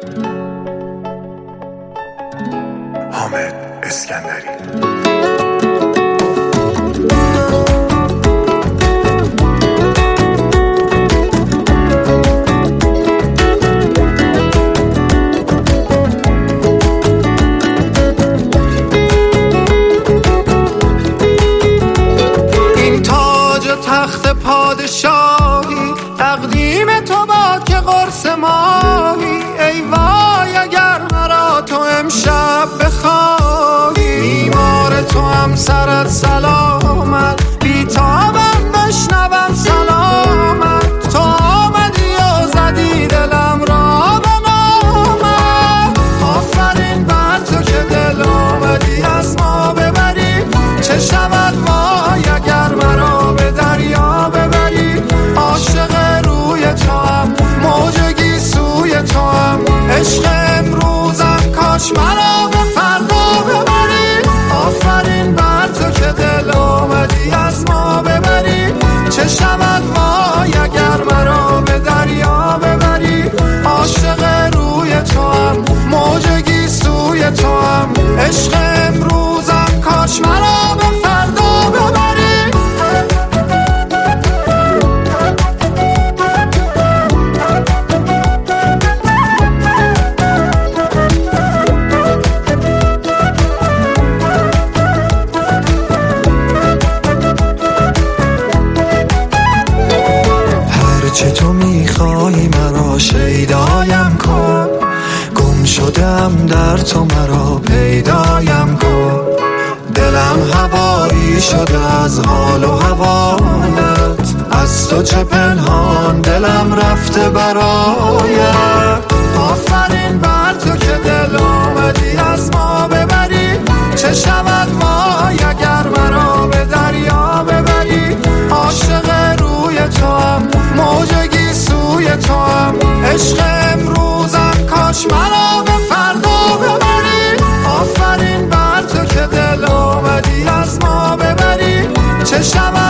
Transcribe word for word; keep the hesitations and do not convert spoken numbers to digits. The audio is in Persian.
حامد اسکندری. تخت پادشاهی تقدیم تو باد که قرص ماهی. ای وای اگر مرا تو امشب بخواهی، بیمار تو هم سرت سلامت، بیتابم بشنوم سلامت. تو آمدی و زدی دلم را به نامت. آفرین بر تو که دل آمدی از ما ببری. چه شود وای اگر مرا به دریا ببری. عاشق روی تو هم موجگی سوی تو هم. عشق امروزم کاش مرا به فردا ببری. آفرین بر تو که دل آمدی از ما ببری. چه شود وای اگر مرا به دریا ببری. عاشق روی تو هم موجگی سوی تو هم. عشق امروزم کاش مرا به فردا ببری. هرچه تو میخوای مرا شیدایم کن. گم شدم در تو مرا پیدایم کن. دلم هوایی شده از حال و هوایت. از تو چه پنهان دلم رفته برایت. آفرین بر تو که دل آمدی از ما ببری. چه شود وای اگر مرا به دریا ببری. عاشق روی تو هم موجگی سوی تو هم. عشق امروزم کاش مرا به فردا ببری. آفرین بر تو که دل آمدی از ما ببری. چه شود